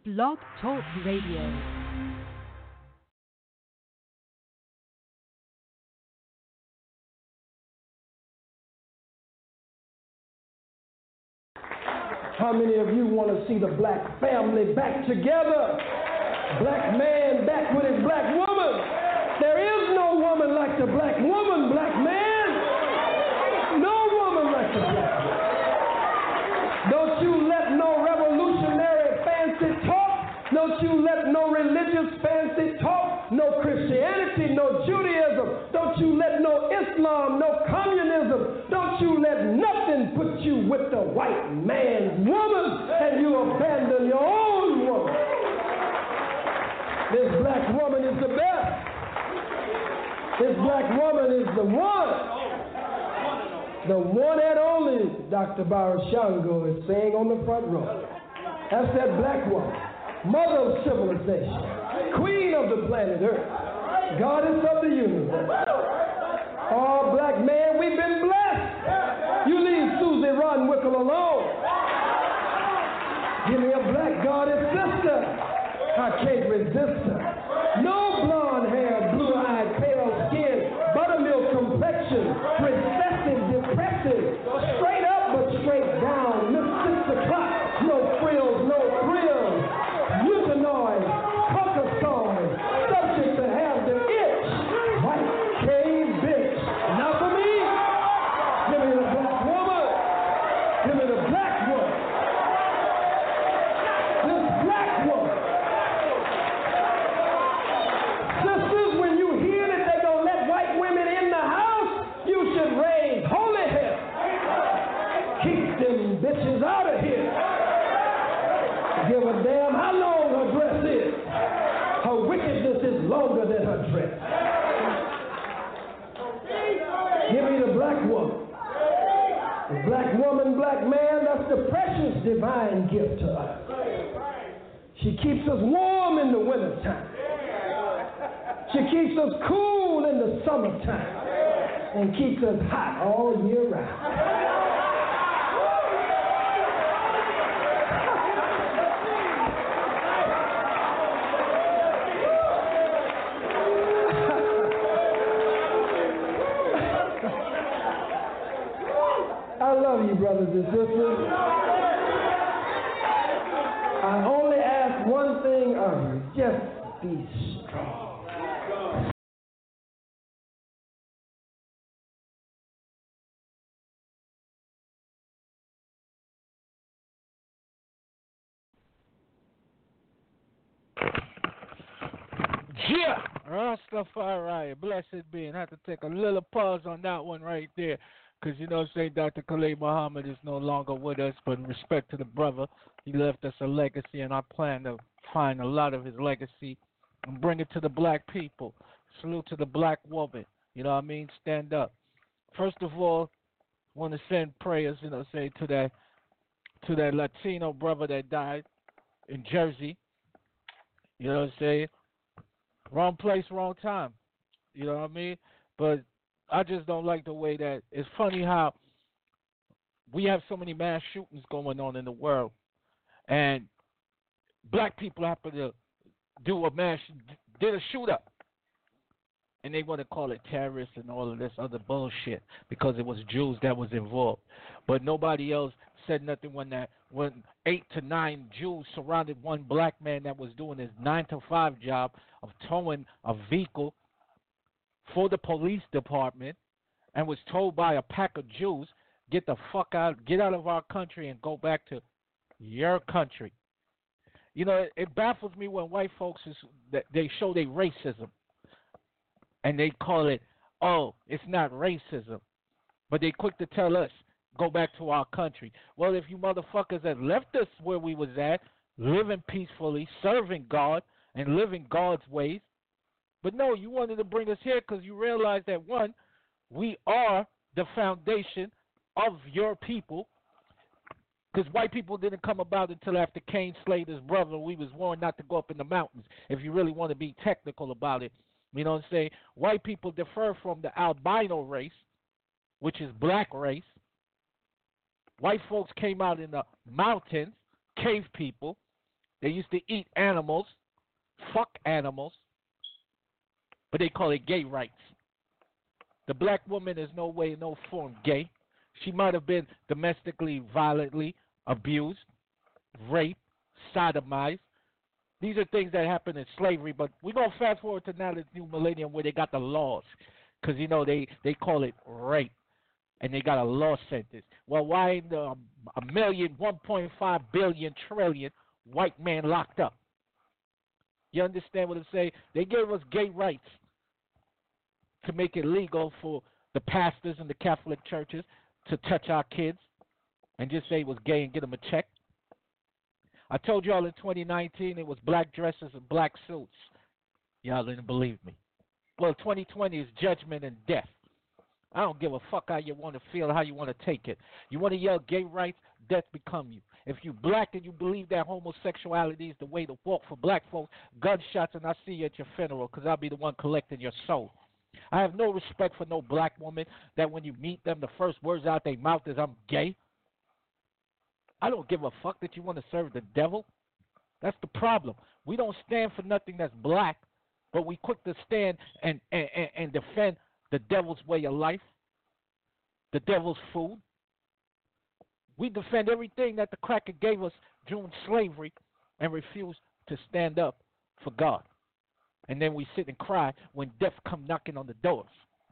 Blog Talk Radio. How many of you want to see the black family back together? Black man back with his black woman. There is no woman like the black woman, black man. No woman like the black woman. Don't you let no revolutionary fancy talk. Don't you let no religious fancy talk. No Christianity, no Judaism. Don't you let no Islam, no communism. Don't you let nothing put you with the white man's woman and you abandon your own woman. This black woman is the best. This black woman is the one. The one and only, Dr. Barashango is saying on the front row. That's that black woman. Mother of civilization. Queen of the planet Earth. Goddess of the universe. Oh, black man, we've been blessed. You leave Susie Roddenwickle alone. Give me a black goddess sister. I can't resist her. No blonde hair, blue-eyed, pale skin, buttermilk complexion, recessive, depressive, straight up but straight down, Miss 6 o'clock, no frills, no frills, euthanoid, caucasoid, subject to have the itch, white cave bitch. Now for me, give me the black woman, give me the black woman, this black woman. Sisters, when you hear that they don't let white women in the house, you should raise holy hell. Keep them bitches out of here. Give a damn how long her dress is. Her wickedness is longer than her dress. Give me the black woman. The black woman, black man, that's the precious divine gift to us. She keeps us warm in the wintertime. She keeps us cool in the summertime and keeps us hot all year round. I love you, brothers and sisters. I only ask one thing of you, just be strong. Yeah, Rastafari, blessed be. And I have to take a little pause on that one right there. Because, you know, say Dr. Khalid Muhammad is no longer with us, but in respect to the brother, he left us a legacy, and I plan to find a lot of his legacy and bring it to the black people. Salute to the black woman. You know what I mean? Stand up. First of all, I want to send prayers, you know, say to that Latino brother that died in Jersey. You know what I'm saying? Wrong place, wrong time. You know what I mean? But I just don't like the way that it's funny how we have so many mass shootings going on in the world, and black people happen to did a shoot up, and they want to call it terrorists and all of this other bullshit because it was Jews that was involved. But nobody else said nothing when 8 to 9 Jews surrounded one black man that was doing his 9 to 5 job of towing a vehicle for the police department and was told by a pack of Jews, get the fuck out, get out of our country and go back to your country. You know, it baffles me when white folks they show their racism and they call it, oh, it's not racism. But they quick to tell us, go back to our country. Well, if you motherfuckers had left us where we was at, living peacefully, serving God, and living God's ways, but no, you wanted to bring us here because you realized that, one, we are the foundation of your people, because white people didn't come about until after Cain slayed his brother. We was warned not to go up in the mountains, if you really want to be technical about it. You know what I'm saying? White people differ from the albino race, which is black race. White folks came out in the mountains, cave people, They used to eat animals, fuck animals, but they call it gay rights. The black woman is no way, no form gay. She might have been domestically violently abused, raped, sodomized. These are things that happened in slavery, but we're going to fast forward to now the new millennium where they got the laws because, they call it rape, and they got a law sentence. Well, why ain't a million, 1.5 billion, trillion white man locked up? You understand what I'm saying? They gave us gay rights to make it legal for the pastors and the Catholic churches to touch our kids and just say it was gay and get them a check. I told y'all in 2019 it was black dresses and black suits. Y'all didn't believe me. Well, 2020 is judgment and death. I don't give a fuck how you want to feel, how you want to take it. You want to yell gay rights, death become you. If you black and you believe that homosexuality is the way to walk for black folks, gunshots and I'll see you at your funeral because I'll be the one collecting your soul. I have no respect for no black woman that when you meet them, the first words out their mouth is, I'm gay. I don't give a fuck that you want to serve the devil. That's the problem. We don't stand for nothing that's black, but we quick to stand and defend the devil's way of life, the devil's food. We defend everything that the cracker gave us during slavery and refuse to stand up for God. And then we sit and cry when death come knocking on the doors.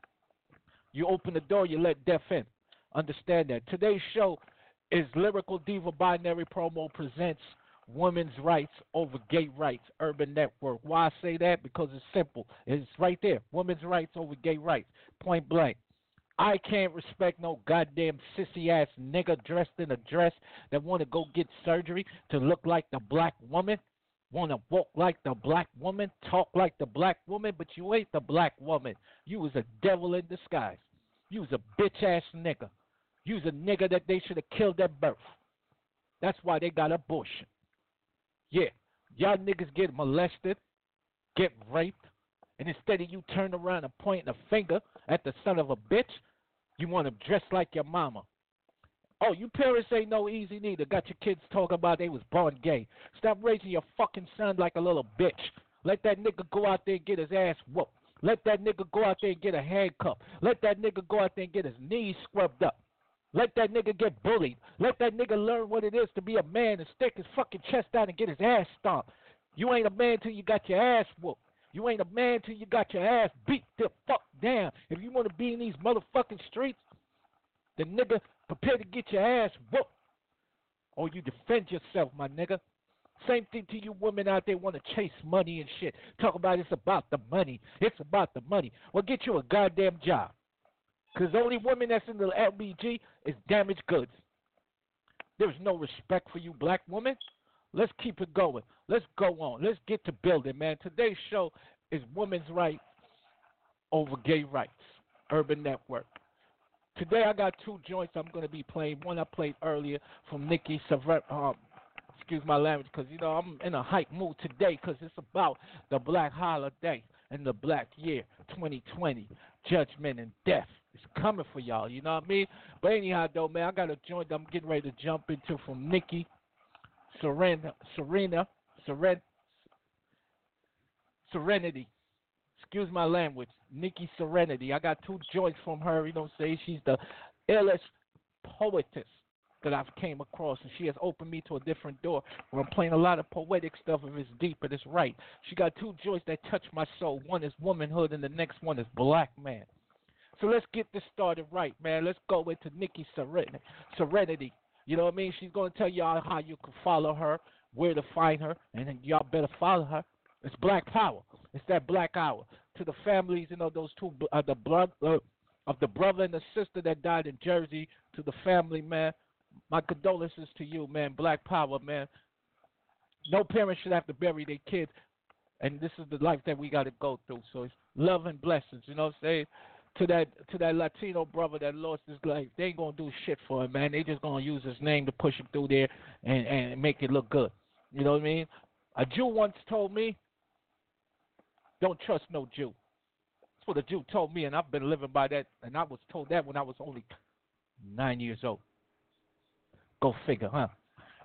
You open the door, you let death in. Understand that. Today's show is Lyrical Diva Binary Promo presents Women's Rights Over Gay Rights, Urban Network. Why I say that? Because it's simple. It's right there. Women's Rights Over Gay Rights. Point blank. I can't respect no goddamn sissy-ass nigga dressed in a dress that want to go get surgery to look like the black woman, want to walk like the black woman, talk like the black woman, but you ain't the black woman. You was a devil in disguise. You was a bitch-ass nigga. You was a nigga that they should have killed at birth. That's why they got abortion. Yeah, y'all niggas get molested, get raped, and instead of you turn around and pointing a finger at the son of a bitch, you want to dress like your mama. Oh, you parents ain't no easy neither. Got your kids talking about they was born gay. Stop raising your fucking son like a little bitch. Let that nigga go out there and get his ass whooped. Let that nigga go out there and get a handcuff. Let that nigga go out there and get his knees scrubbed up. Let that nigga get bullied. Let that nigga learn what it is to be a man and stick his fucking chest out and get his ass stomped. You ain't a man till you got your ass whooped. You ain't a man till you got your ass beat the fuck down. If you want to be in these motherfucking streets, the nigga prepare to get your ass whooped. Or you defend yourself, my nigga. Same thing to you women out there want to chase money and shit. Talk about it's about the money. It's about the money. Well, get you a goddamn job. Because the only woman that's in the LBG is damaged goods. There's no respect for you black women. Let's keep it going. Let's go on. Let's get to building, man. Today's show is Women's Rights Over Gay Rights, Urban Network. Today I got two joints I'm going to be playing. One I played earlier from Nikki Saver. Excuse my language, because, I'm in a hype mood today because it's about the black holiday and the black year, 2020, judgment and death. It's coming for y'all, you know what I mean? But anyhow, though, man, I got a joint I'm getting ready to jump into from Nikki Serenity. Excuse my language. Nikki Serenity. I got two joints from her, she's the illest poetess that I've came across, and she has opened me to a different door where I'm playing a lot of poetic stuff if it's deep and it's right. She got two joints that touch my soul. One is womanhood, and the next one is black man. So let's get this started right, man. Let's go into Nikki Serenity. You know what I mean? She's going to tell y'all how you can follow her, where to find her, and then y'all better follow her. It's Black Power. It's that Black Hour. To the families, those two, of the brother and the sister that died in Jersey, to the family, man, my condolences to you, man. Black Power, man. No parent should have to bury their kids, and this is the life that we got to go through. So it's love and blessings, you know what I'm saying? To that Latino brother that lost his life, they ain't gonna do shit for him, man. They just gonna use his name to push him through there and make it look good. You know what I mean? A Jew once told me, "Don't trust no Jew." That's what a Jew told me, and I've been living by that. And I was told that when I was only 9 years old. Go figure, huh?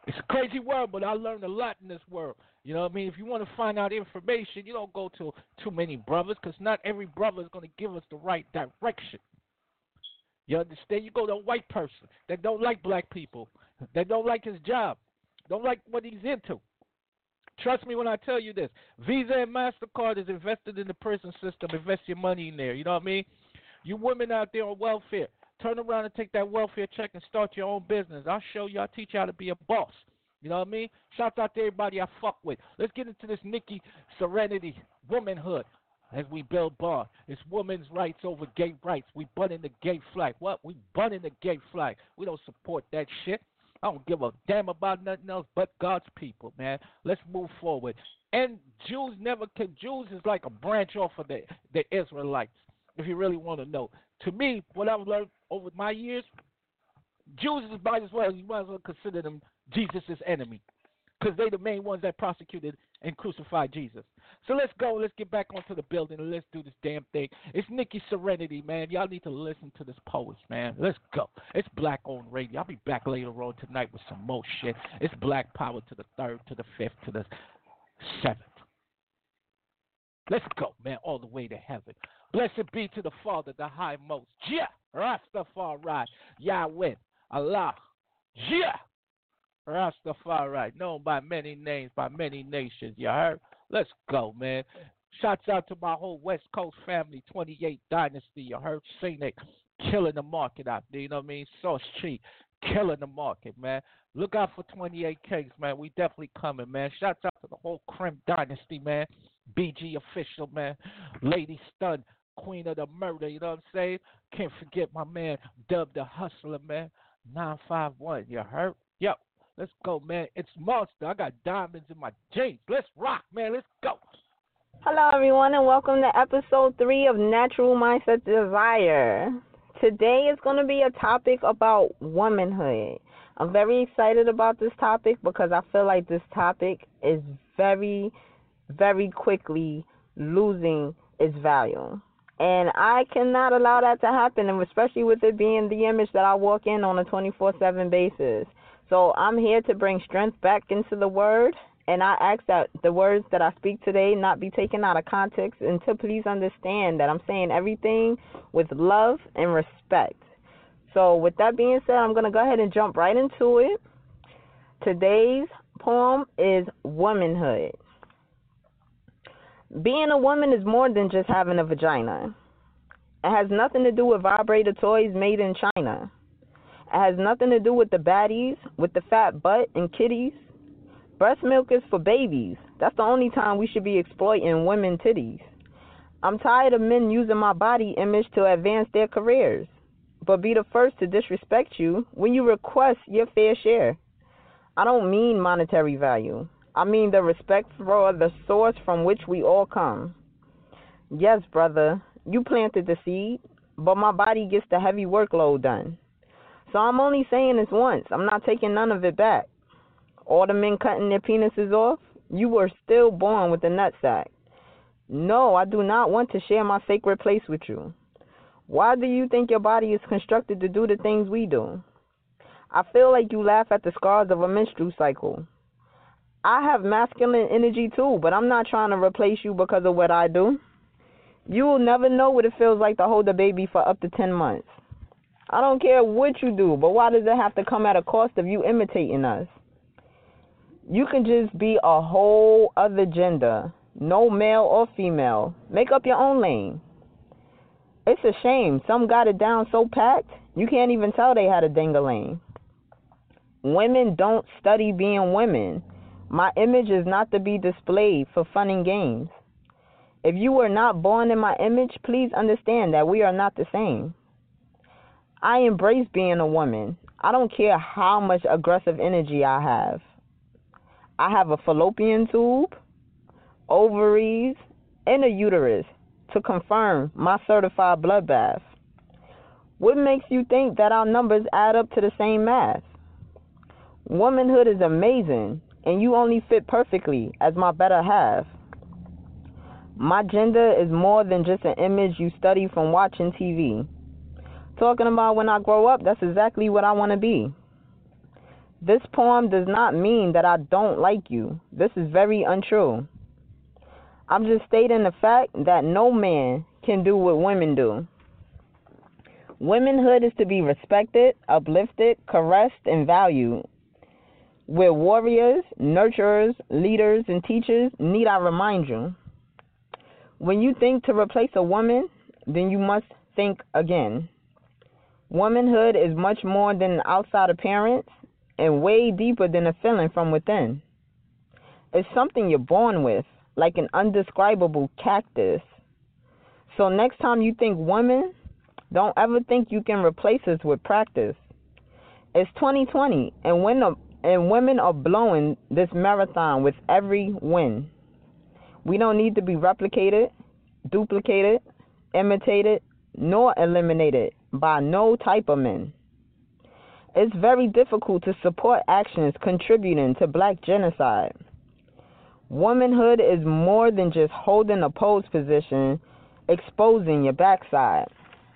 It's a crazy world, but I learned a lot in this world. You know what I mean? If you want to find out information, you don't go to too many brothers because not every brother is going to give us the right direction. You understand? You go to a white person that don't like black people, that don't like his job, don't like what he's into. Trust me when I tell you this. Visa and MasterCard is invested in the prison system. Invest your money in there. You know what I mean? You women out there on welfare, turn around and take that welfare check and start your own business. I'll show you. I'll teach you how to be a boss. You know what I mean? Shout out to everybody I fuck with. Let's get into this Nikki Serenity womanhood as we build bond. It's women's rights over gay rights. We bunning the gay flag. What? We bunning the gay flag. We don't support that shit. I don't give a damn about nothing else but God's people, man. Let's move forward. And Jews Jews is like a branch off of the Israelites, if you really want to know. To me, what I've learned over my years, Jews you might as well consider them Jesus' enemy, because they the main ones that prosecuted and crucified Jesus. So let's go. Let's get back onto the building and let's do this damn thing. It's Nikki Serenity, man. Y'all need to listen to this poet, man. Let's go. It's Black on Radio. I'll be back later on tonight with some more shit. It's Black Power to the 3rd, to the 5th, to the 7th. Let's go, man, all the way to heaven. Blessed be to the Father, the highmost. Yeah, Rastafari, Yahweh, Allah. Yeah, Rastafari, known by many names, by many nations. You heard? Let's go, man. Shouts out to my whole West Coast family, 28 Dynasty. You heard? Scenic, killing the market out there. You know what I mean? Sauce Cheek, killing the market, man. Look out for 28 Kings, man. We definitely coming, man. Shouts out to the whole Crim Dynasty, man. BG official, man. Lady Stun, Queen of the Murder. You know what I'm saying? Can't forget my man, Dub the Hustler, man. 951. You heard? Yep. Let's go, man. It's Monster. I got diamonds in my jeans. Let's rock, man. Let's go. Hello, everyone, and welcome to episode 3 of Natural Mindset Desire. Today is going to be a topic about womanhood. I'm very excited about this topic because I feel like this topic is very, very quickly losing its value. And I cannot allow that to happen, and especially with it being the image that I walk in on a 24/7 basis. So I'm here to bring strength back into the word, and I ask that the words that I speak today not be taken out of context, and to please understand that I'm saying everything with love and respect. So with that being said, I'm going to go ahead and jump right into it. Today's poem is Womanhood. Being a woman is more than just having a vagina. It has nothing to do with vibrator toys made in China. It has nothing to do with the baddies, with the fat butt and kitties. Breast milk is for babies. That's the only time we should be exploiting women titties. I'm tired of men using my body image to advance their careers, but be the first to disrespect you when you request your fair share. I don't mean monetary value. I mean the respect for the source from which we all come. Yes, brother, you planted the seed, but my body gets the heavy workload done. So I'm only saying this once. I'm not taking none of it back. All the men cutting their penises off, you were still born with a nutsack. No, I do not want to share my sacred place with you. Why do you think your body is constructed to do the things we do? I feel like you laugh at the scars of a menstrual cycle. I have masculine energy too, but I'm not trying to replace you because of what I do. You will never know what it feels like to hold a baby for up to 10 months. I don't care what you do, but why does it have to come at a cost of you imitating us? You can just be a whole other gender, no male or female. Make up your own lane. It's a shame. Some got it down so packed, you can't even tell they had a ding-a-lane. Women don't study being women. My image is not to be displayed for fun and games. If you were not born in my image, please understand that we are not the same. I embrace being a woman. I don't care how much aggressive energy I have. I have a fallopian tube, ovaries, and a uterus to confirm my certified bloodbath. What makes you think that our numbers add up to the same math? Womanhood is amazing, and you only fit perfectly as my better half. My gender is more than just an image you study from watching TV. Talking about when I grow up, that's exactly what I want to be. This poem does not mean that I don't like you. This is very untrue. I'm just stating the fact that no man can do what women do. Womanhood is to be respected, uplifted, caressed, and valued. We're warriors, nurturers, leaders, and teachers, need I remind you. When you think to replace a woman, then you must think again. Womanhood is much more than an outside appearance and way deeper than a feeling from within. It's something you're born with, like an undescribable cactus. So next time you think woman, don't ever think you can replace us with practice. It's 2020, and women are blowing this marathon with every win. We don't need to be replicated, duplicated, imitated, nor eliminated by no type of men. It's very difficult to support actions contributing to black genocide. Womanhood is more than just holding a pose position, exposing your backside.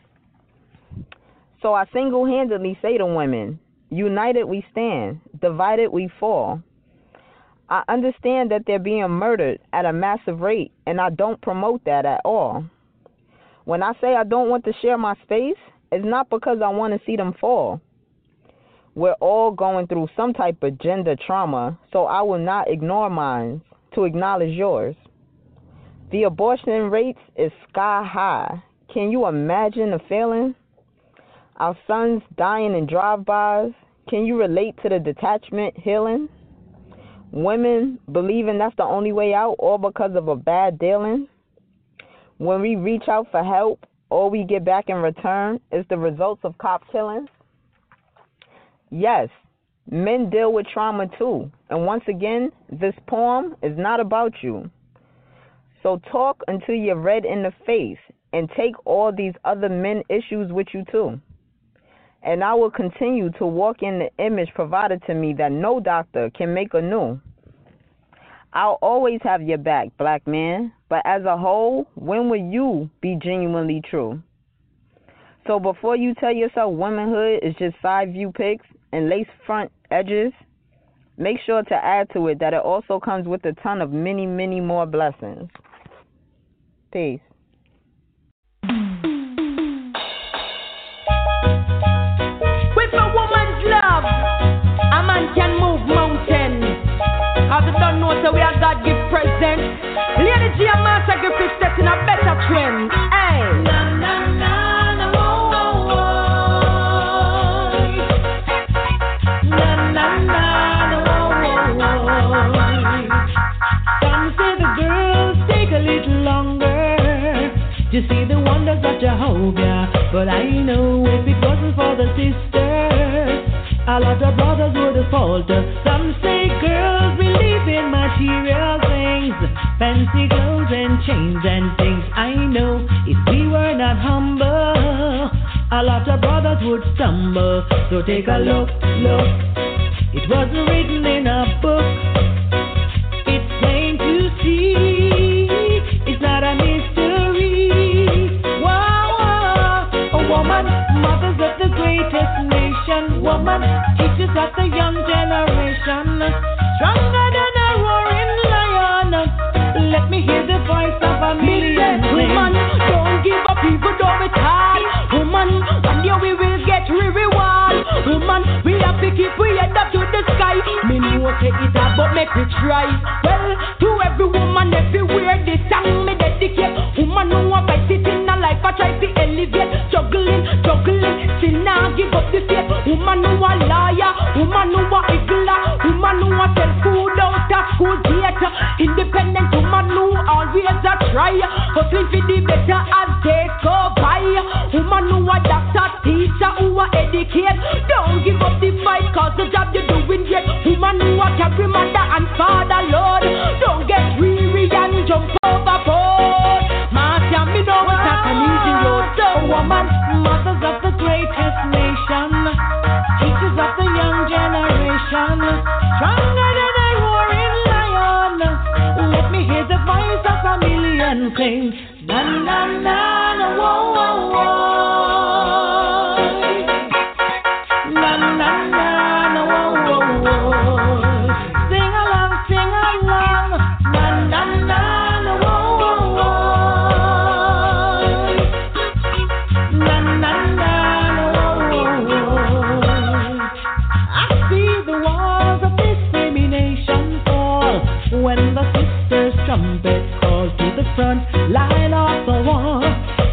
So I single-handedly say to women, united we stand, divided we fall. I understand that they're being murdered at a massive rate, and I don't promote that at all. When I say I don't want to share my space, it's not because I want to see them fall. We're all going through some type of gender trauma, so I will not ignore mine to acknowledge yours. The abortion rates is sky high. Can you imagine the feeling? Our sons dying in drive-bys. Can you relate to the detachment healing? Women believing that's the only way out, all because of a bad dealing. When we reach out for help, all we get back in return is the results of cop killings. Yes, men deal with trauma too. And once again, this poem is not about you. So talk until you're red in the face and take all these other men issues with you too. And I will continue to walk in the image provided to me that no doctor can make anew. I'll always have your back, black man, but as a whole, when will you be genuinely true? So before you tell yourself womanhood is just side view pics and lace front edges, make sure to add to it that it also comes with a ton of many, many more blessings. Peace. With a woman's love, a man can move mountains. As you don't know, so we are God give present. Lady G and Master give is setting a better trend. Hey. Na na na na whoa whoa whoa. Na na na na whoa whoa whoa. Some say the girls take a little longer to see the wonders of Jehovah, but I know if it wasn't for the sisters, a lot of brothers would have faltered. Some say girls believe in material things, fancy clothes and chains and things. I know if we were not humble, a lot of brothers would stumble. So take a look, look. It wasn't written in a book. It's plain to see. It's not a mystery. Wow, a woman, mothers of the greatest nation. Woman, teachers of the young generation. Stronger than a roaring lion. Let me hear the voice of a million women. Don't give up, people don't retire. Woman, one day we will get reward. Woman, we have to keep we head up to the sky. Me know take it up, but make it try. Well, to every woman everywhere, this song me dedicate. Woman who want fight it in a life, I try to elevate. Juggling, still now give up the faith. Woman who a liar, woman who a higgler, woman who a sell food out of school gate. Independent woman who always a try. Hustling for the better as days go by. Woman who a doctor, teacher, who a educate. Don't give up the fight, cause the job you're doing great. Woman who a carry mother and father, Lord. Don't get weary and jump overboard. Marcia, me know what's happening to you. So woman, mothers of the greatest nation, teachers of the young generation, stronger than a roaring lion. Let me hear the voice of a million sing. Na na na na whoa whoa whoa. Na na na na whoa whoa whoa.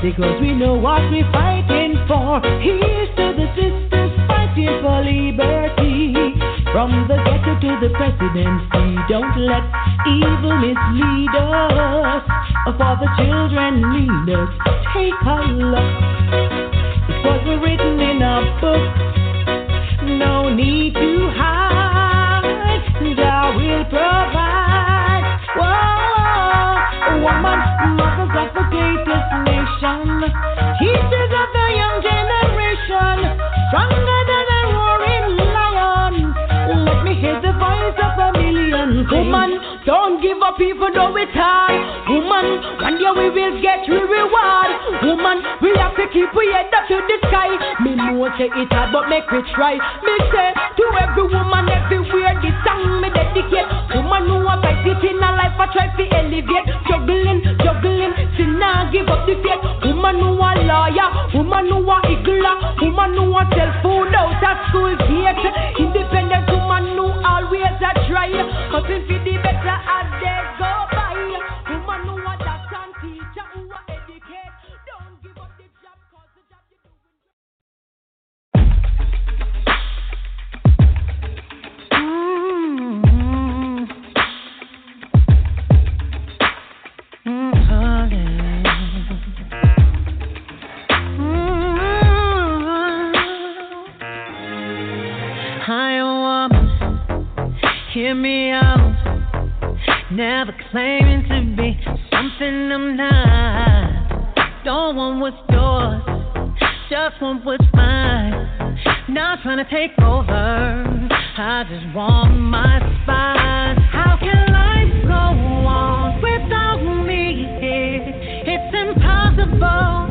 because we know what we're fighting for. Here's to the sisters fighting for liberty. From the ghetto to the presidency, don't let evil mislead us. For the children need us, take a look. It was written in a book, no need to hide, God will provide. Whoa, woman, mothers of the greatest nation, teachers of the young generation, stronger than a roaring lion. Let me hear the voice of a million. Woman, don't give up even though it's hard. Woman, one day we will get reward. Woman, we have to keep we head up to the sky. Me know say it hard, but make we try. Me say to every woman everywhere, this song me dedicate. Woman who are fight it in a life, I try to elevate. Juggling, see now give up the faith. Woman who are lawyer, woman who are igla, woman who are sell food out at school gate. Independent woman who always a try. Cutting for the better as they go by. Woman who are that and teacher who are educate. Don't give up the job, cause the job you doing. I woman, hear me out. Never claiming to be something I'm not. Don't want what's yours, just want what's mine. Not trying to take over, I just want my spot. How can life go on without me? It's impossible.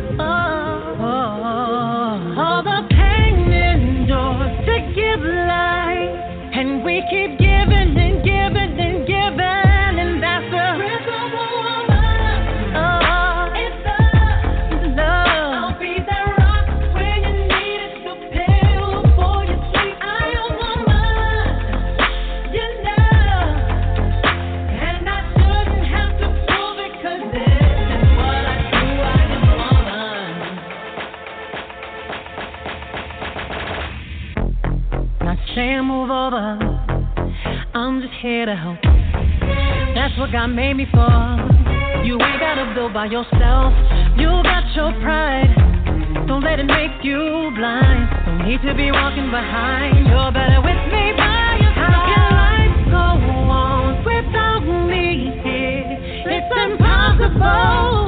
All the pain endured to give life, and we keep giving and giving and giving, and that's the rhythm of woman. It's love. I'll be that rock when you need it, the pill before you sleep. I am woman, you know, and I shouldn't have to prove it, 'cause this is what I do. I am woman. Not saying move over, I'm just here to help. That's what God made me for. You ain't gotta build by yourself. You got your pride, don't let it make you blind. Don't need to be walking behind. You're better with me by your side. How can life go on without me? It's impossible.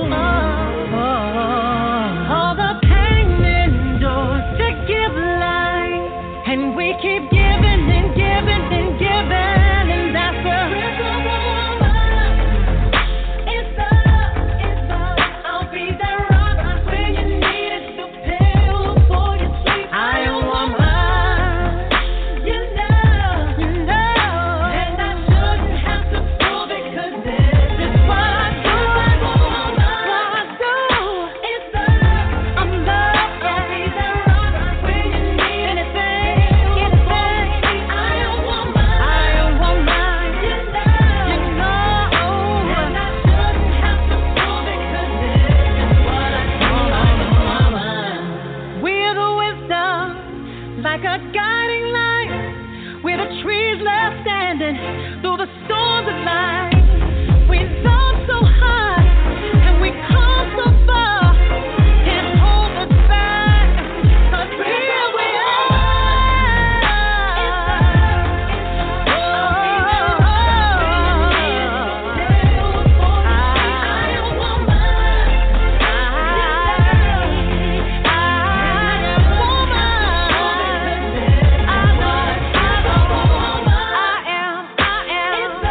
All the pain endured to give life, and we keep giving and giving and giving, and that's the rhythm of woman. It's love. I'll be that rock when you need it, the pill before you sleep. I am woman, you know, and I shouldn't have to prove it, 'cause this is what I do. I'm woman. What I do is love. I'm love. I'll be that rock when you need anything. I am woman, you know, and I shouldn't have to prove it, 'cause this is what I do. I'm a woman. We're the wisdom, like a guiding light. We're the trees left standing through the storms of life. We love so hard and we come so far. Can't hold us back, 'cause here we are. I am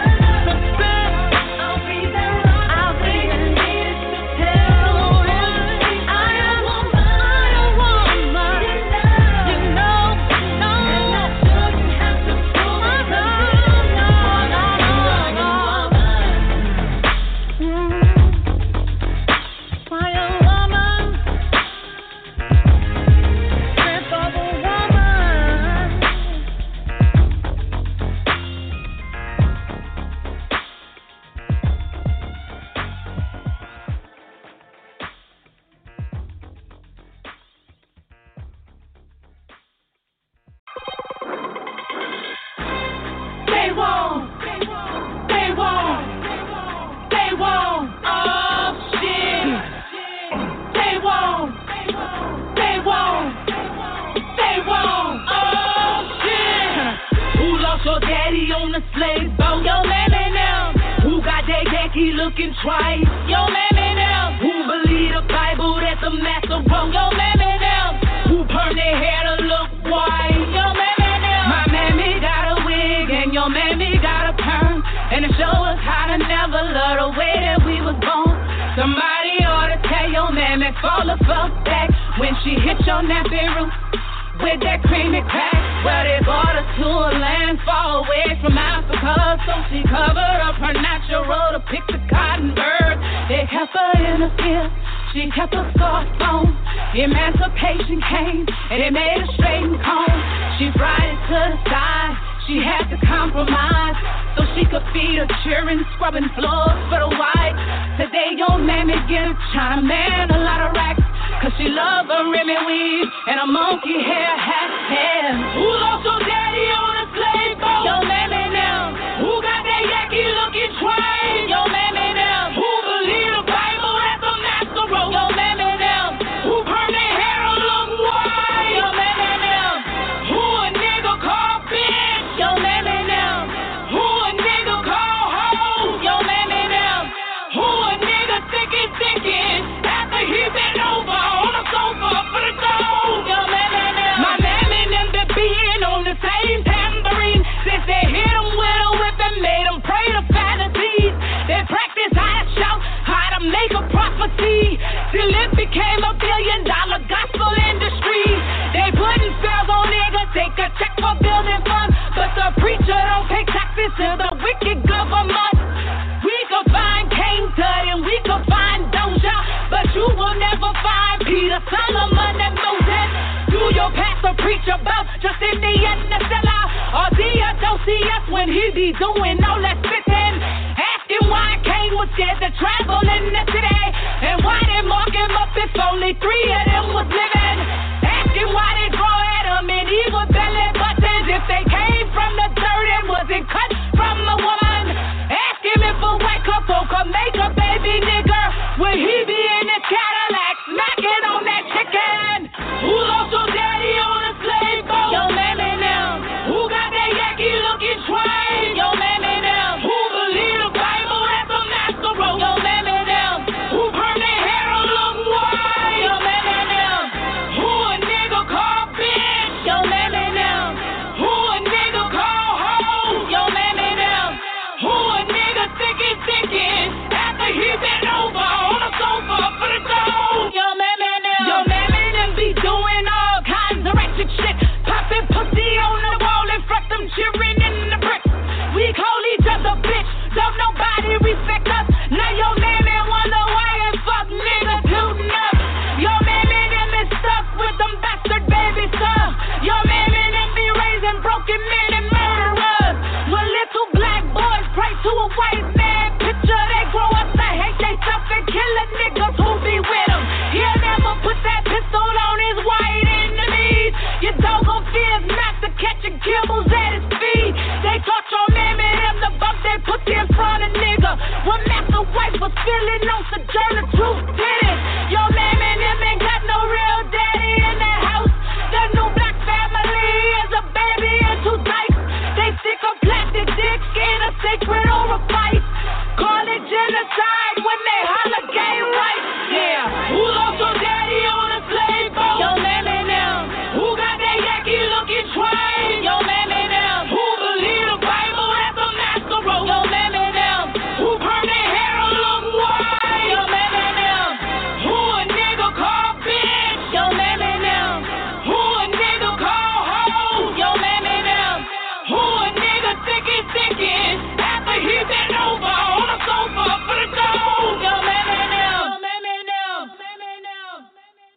Yankee looking twice. Yo, mammy now, who believe the Bible that the master wrote? Yo, mammy now, who perm their hair to look white? Yo, mammy now, my mammy got a wig and your mammy got a perm, and to show us how to never love the way that we was born. Somebody ought to tell your mammy fall the fuck back when she hit your nappy roof with that creamy crack. Well, they brought her to a land far away from Africa, so she covered up her natural to pick the cotton bird. They kept her in a field, she kept her soft on. Emancipation came, and they made her straight and comb. She fried it to the side, she had to compromise, so she could feed her children, scrubbing floors for the white. Today, your mammy get a China man a lot of racks, cause she love a Remy weave and a monkey hair hat. Who lost your daddy on a slave boat? Your mammy now. Who got that Yankee looking train? Your mammy now. Who believe the Bible that the master wrote? Your mammy now. Who perm their hair to look white? Your mammy now. Who a nigga call bitch? Your mammy now. Who a nigga call hoe? Your mammy now. Who a nigga thinking after he been over on the sofa for the dough? Your mammy now. My mammy them been being on the same tambourine since they hit them with a whip and made them pray to fantasies. They practice how to shout, how to make a prophecy, till it became $1 billion gospel industry. They putting spells on niggas, take a check for building funds, but the preacher don't pay taxes to the wicked government. We could find King Tut and we could find Doja, but you will never find Peter, Solomon, and Moses. Do your pastor preach about Justinian the seller, or Theodosius when he be doing all that spitting? Ask him why Cain was scared to travel in the city, and why they mark him up if only 3 of them was living. Ask him why they draw at him and evil belly buttons if they came from the dirt and wasn't cut from a woman. Ask him if a white couple could make a baby nigga, would he be in his Cadillac smacking on that chicken? Who lost your daddy on a slave boat? Your mammy now. Who got that Yankee looking train? Your mammy now. Who believe the Bible that the master wrote? Your mammy now. Who perm their hair to look white? Your mammy now. Who a nigga call bitch? Your mammy now. Who a nigga call hoe? Your mammy now. Who a nigga thinking after he been over on the sofa for the dough? Your mammy now. Your mammy them be doing all kinds of ratchet shit, popping pussy on the wall and front them cheering in the bricks. We call each other bitch, don't nobody respect us. Now your mammy wonder why and fuck niggas tootin' up. Your mammy them is stuck with them bastard baby stuff. Your mammy them be raising broken men and murderers. When little black boys pray to a white man picture, they grow up to hate they self and killing niggas who be with them. He'll never put that pistol on his white enemies. Your dog gon' fear his master catching kibbles at his feet. They taught your mammy them the bump they put in front of nigga. When master wife was feeling on Sojourner Truth did it. Your mammy them ain't got no real daddy in that house. The new black family is a baby and 2 dykes. They stick a plastic dick in a sacred over fight. Call it genocide when they holler gay rights. Yeah, who lost your daddy on a slave boat? Your mammy now. Who got that Yankee looking train? Your mammy now. Who believe the Bible that the master wrote? Your mammy now. Who perm their hair to look white? Your mammy now. Who a nigga call bitch? Your mammy now. Who a nigga call hoe? Your mammy now. Who a nigga thinking after he been over on the sofa for the dough? Your mammy now. Your mammy now. Mammy now.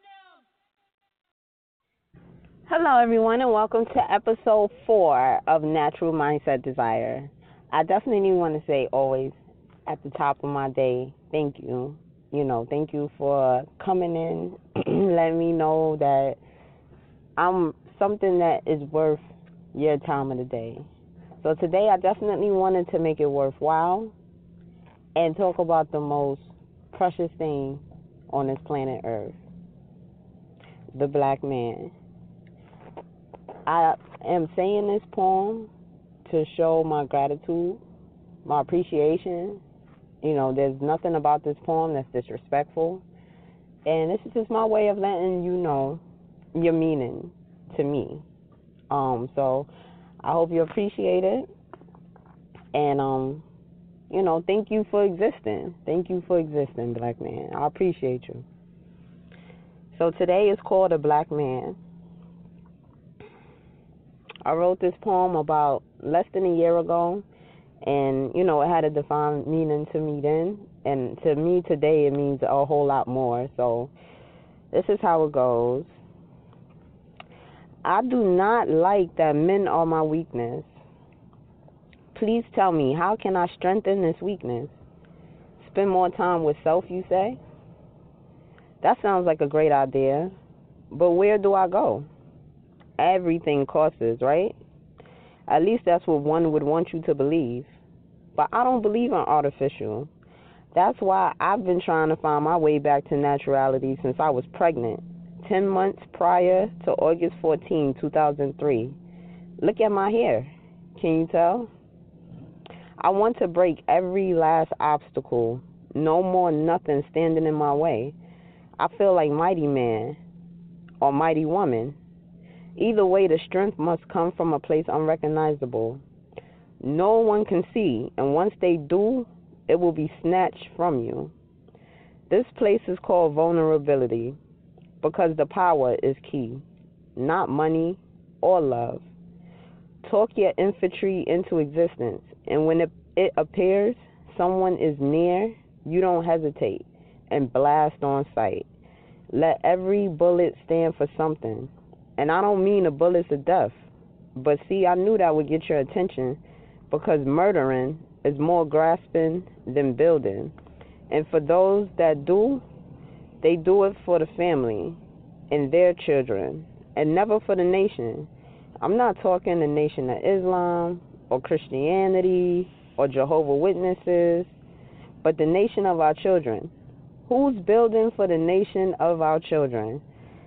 Hello, everyone, and welcome to episode 4 of Natural Mindset Desire. I definitely want to say always at the top of my day, thank you. Thank you for coming in, letting me know that I'm something that is worth your time of the day. So today I definitely wanted to make it worthwhile and talk about the most precious thing on this planet Earth, the black man. I am saying this poem to show my gratitude, my appreciation There's nothing about this poem that's disrespectful. And this is just my way of letting you know your meaning to me. So I hope you appreciate it. And, thank you for existing. Thank you for existing, black man. I appreciate you. So today is called A Black Man. I wrote this poem about less than a year ago, and, it had a defined meaning to me then, and to me today it means a whole lot more. So this is how it goes. I do not like that men are my weakness. Please tell me, how can I strengthen this weakness? Spend more time with self, you say? That sounds like a great idea, but where do I go? Everything costs, right? At least that's what one would want you to believe. But I don't believe in artificial. That's why I've been trying to find my way back to naturality since I was pregnant, 10 months prior to August 14, 2003. Look at my hair. Can you tell? I want to break every last obstacle. No more nothing standing in my way. I feel like mighty man or mighty woman. Either way, the strength must come from a place unrecognizable. No one can see, and once they do, it will be snatched from you. This place is called vulnerability because the power is key, not money or love. Talk your infantry into existence, and when it appears someone is near, you don't hesitate and blast on sight. Let every bullet stand for something. And I don't mean the bullets of death. But see, I knew that would get your attention because murdering is more grasping than building. And for those that do, they do it for the family and their children and never for the nation. I'm not talking the nation of Islam or Christianity or Jehovah's Witnesses, but the nation of our children. Who's building for the nation of our children?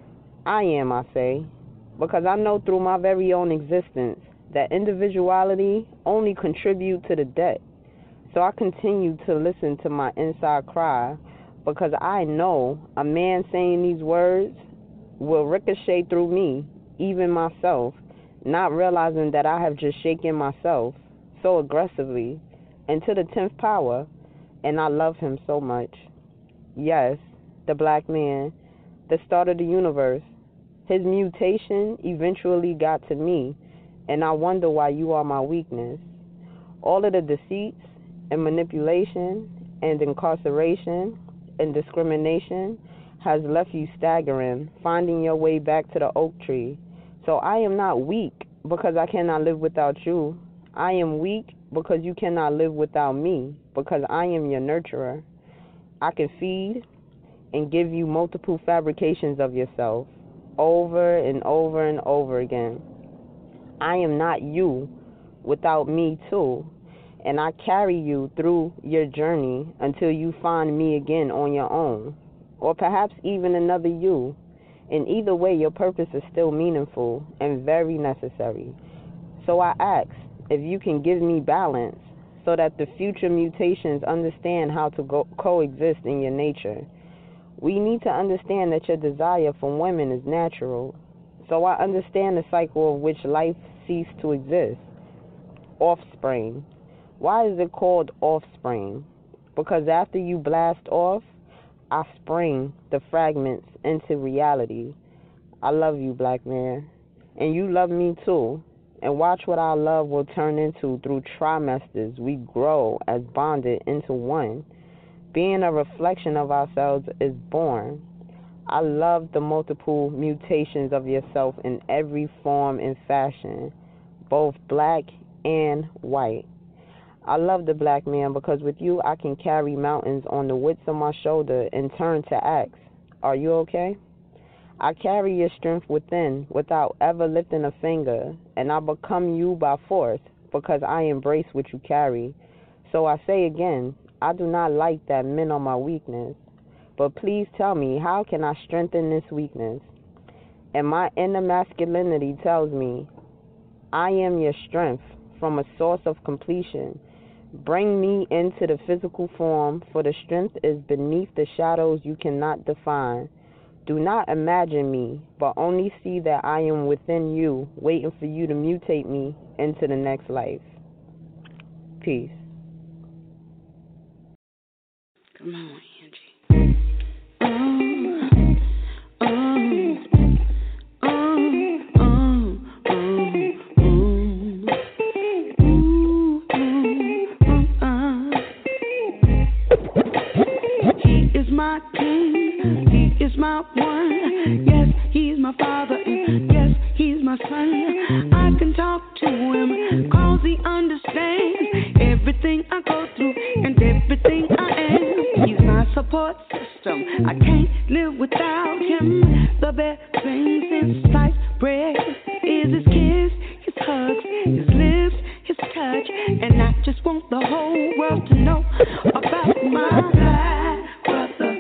I am, I say, because I know through my very own existence that individuality only contributes to the debt. So I continue to listen to my inside cry because I know a man saying these words will ricochet through me, even myself, not realizing that I have just shaken myself so aggressively into the 10th power, and I love him so much. Yes, the black man, the start of the universe. His mutation eventually got to me, and I wonder why you are my weakness. All of the deceits and manipulation and incarceration and discrimination has left you staggering, finding your way back to the oak tree. So I am not weak because I cannot live without you. I am weak because you cannot live without me, because I am your nurturer. I can feed and give you multiple fabrications of yourself, over and over and over again. I am not you without me too, and I carry you through your journey until you find me again on your own, or perhaps even another you. In either way, your purpose is still meaningful and very necessary. So I ask if you can give me balance so that the future mutations understand how to coexist in your nature. We need to understand that your desire for women is natural. So I understand the cycle of which life ceased to exist. Offspring. Why is it called offspring? Because after you blast off, I spring the fragments into reality. I love you, black man. And you love me too. And watch what our love will turn into through trimesters. We grow as bonded into one. Being a reflection of ourselves is born. I love the multiple mutations of yourself in every form and fashion, both black and white. I love the black man because with you I can carry mountains on the width of my shoulder and turn to axe. Are you okay? I carry your strength within without ever lifting a finger, and I become you by force because I embrace what you carry. So I say again, I do not like that men are my weakness, but please tell me, how can I strengthen this weakness? And my inner masculinity tells me, I am your strength from a source of completion. Bring me into the physical form, for the strength is beneath the shadows you cannot define. Do not imagine me, but only see that I am within you, waiting for you to mutate me into the next life. Peace. Come on, Angie. He is my king, he is my one. Yes, he's my father, and yes, he's my son. I can talk to him, cause he understands everything I go through and everything I am. He's my support system, I can't live without him. The best thing since sliced bread is his kiss, his hugs, his lips, his touch. And I just want the whole world to know about my black brother.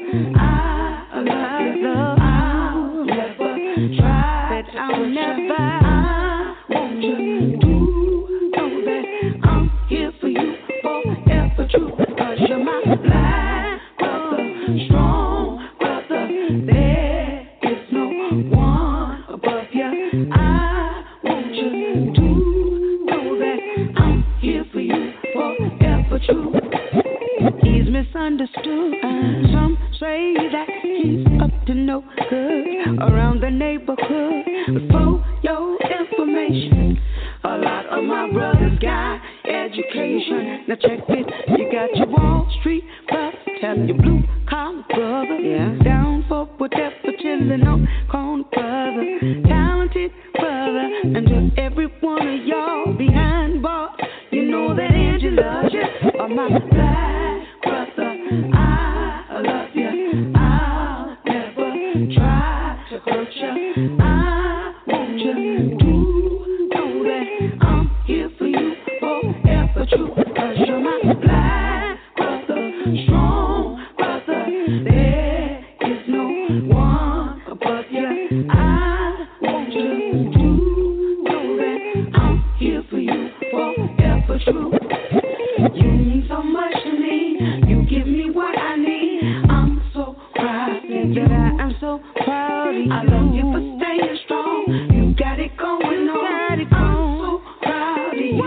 I love you, I'll never try, but I'll never. I want you to know that I'm here for you forever true, cause you're my black brother, strong brother. There is no one above you. I want you to know that I'm here for you forever true. He's misunderstood. Some say that he's up to no good around the neighborhood. But for your information, a lot of my brothers got education. Now check it, you got your Wall Street brother, telling your blue collar brother, down for whatever, chillin' on corner brother, talented brother, and just every one of y'all behind bars. You know that Angie loves you, or my black brother. I love you, I'll never try to hurt you. I want you to know that I'm here for you forever true, cause you're my black brother, strong brother. There is no one above you. I want you to know that I'm here for you forever true. You mean so much to me, you give me what I need. I'm so proud that I am so proud of you. I love you for staying strong, you got it going on. I'm so proud of you.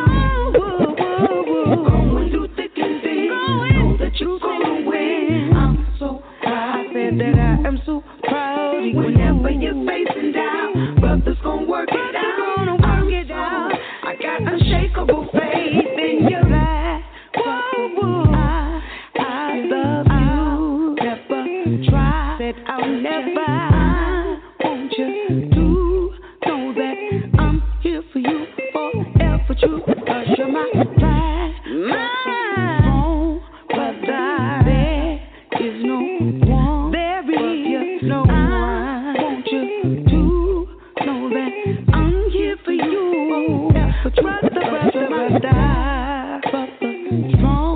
Going through thick and thin, know that you're gonna win. I'm so proud that I am so proud of you. Whenever you're facing down, brother's gonna work it out. I got unshakable faith in your life. I love you, never try, said I'll never. I want you to know that I'm here for you forever true, cause you're my black, my strong brother. There is no one, there is no one. I want you to know that I'm here for you forever true, brother, my brother, strong.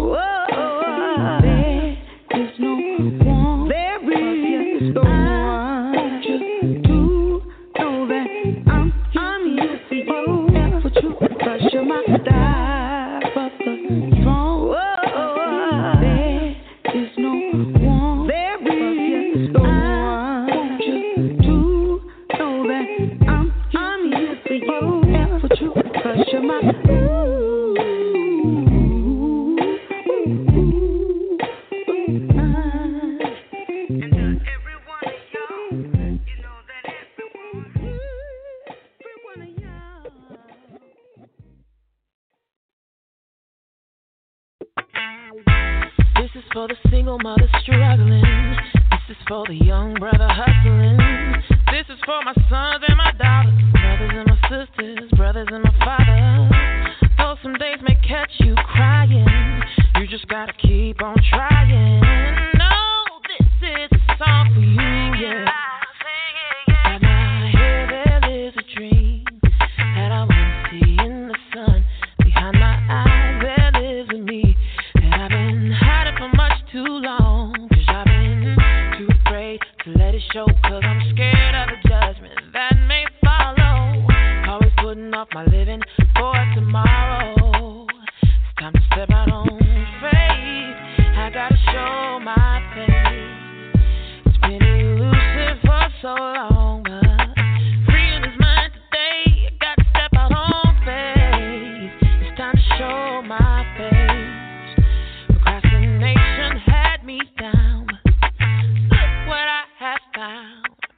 This is for the single mother struggling. This is for the young brother hustling. This is for my sons and my daughters, brothers and my sisters, brothers and my father. Though some days may catch you crying, you just gotta keep on trying. No, this is a song for you, yeah. Inside my head there is a dream that I wanna see in the sun. Behind my eyes there lives in me that I've been hiding for much too long. 'Cause I've been too afraid to let it show. 'Cause I'm scared of the judgment that may follow. Always putting off my living for tomorrow. It's time to step out on my face. It's been elusive for so long, but freeing his mind today. I got to step out on faith. It's time to show my face. Procrastination had me down. Look what I have found.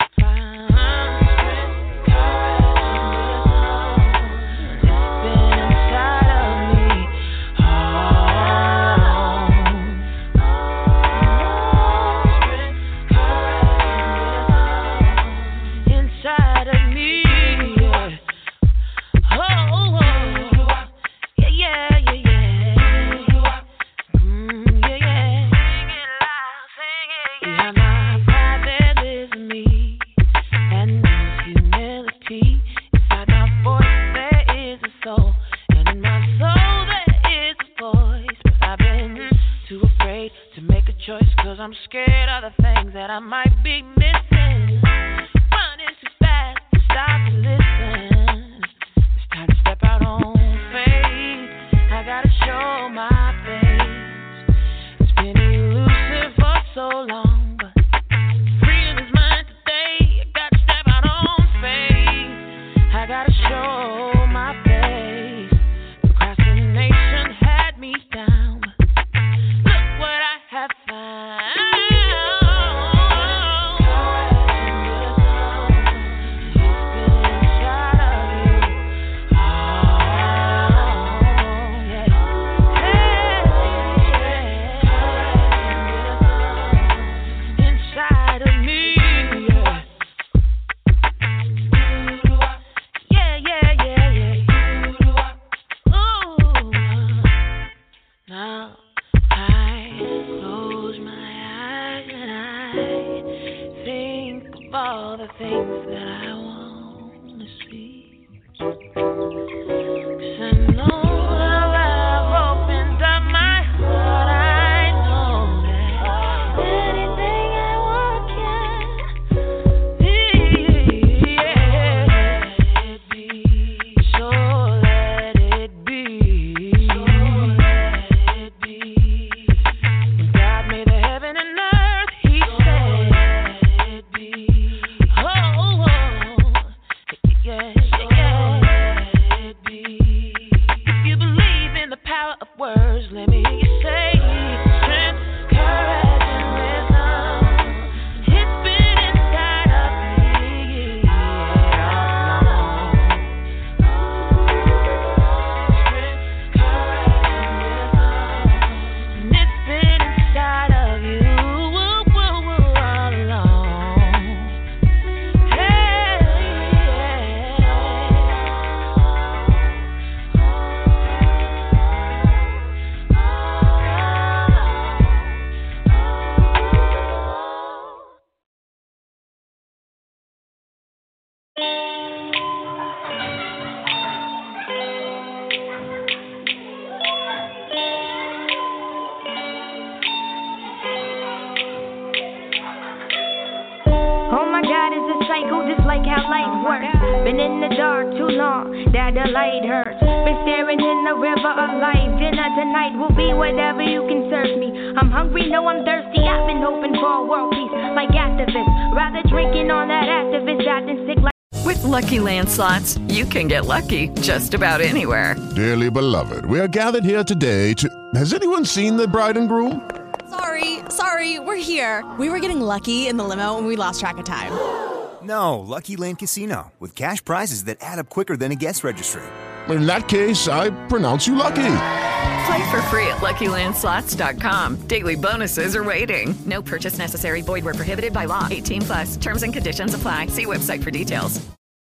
I'm scared of the things that I might be missing. Running too fast to stop and listen. It's time to step out on faith. I gotta show my face. It's been elusive for so long, but freeing his mind today. I gotta step out on faith. I gotta show my face. Procrastination had me down. Look what I have found. All the things that I want to see. 'Cause I know that I've opened up my heart. I know that anything I want can be. Yeah. Let it be. So let it be. So let it be. When God made the heaven and earth, He said, let it be. Words, let me hear you say strength, courage, and wisdom. It's been inside of me all along. Strength, courage, and wisdom. And it's been inside of you all along. Hey, oh my God, it's a cycle just like how life works. Been in the dark too long, that the light hurts. Been staring in the river of life. Dinner tonight will be whatever you can serve me. I'm hungry, no I'm thirsty. I've been hoping for a world peace like activists. Rather drinking on that activist acting sick like. With Lucky Land Slots, you can get lucky just about anywhere. Dearly beloved, we are gathered here today to... Has anyone seen the bride and groom? Sorry, we're here. We were getting lucky in the limo and we lost track of time. No, Lucky Land Casino, with cash prizes that add up quicker than a guest registry. In that case, I pronounce you lucky. Play for free at LuckyLandSlots.com. Daily bonuses are waiting. No purchase necessary. Void where prohibited by law. 18+. Terms and conditions apply. See website for details.